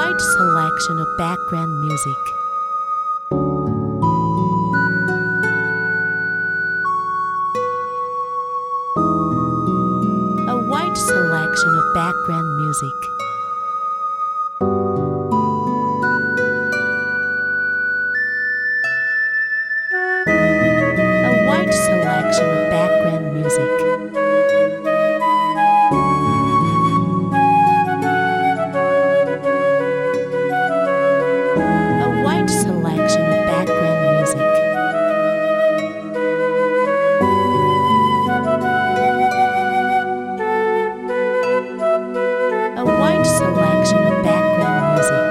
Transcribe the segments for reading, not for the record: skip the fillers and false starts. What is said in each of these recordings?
wide selection of background music. A wide selection of background music. A wide selection of background music. A wide selection of background music. A wide selection of background music.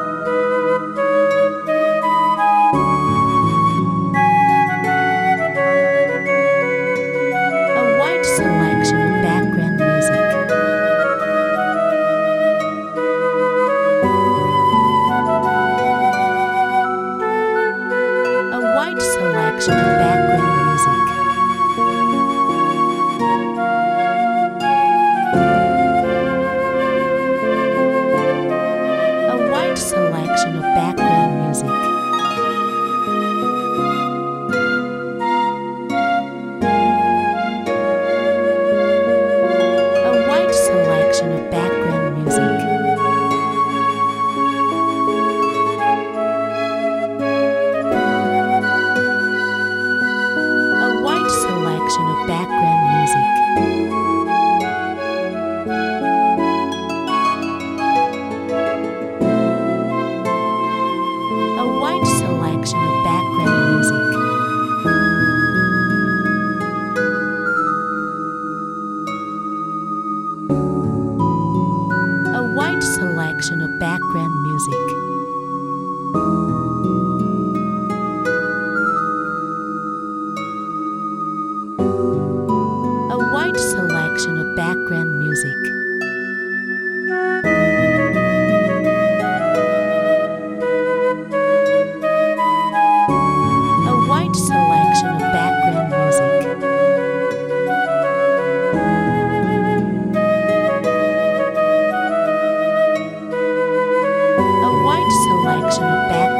A wide selection of background music. A wide selection of background music. A wide selection of background music. A wide selection of background music. A wide selection of background music. A wide selection of background music. A wide selection of background music. A wide selection of background music. A wide selection of background music. A wide selection of background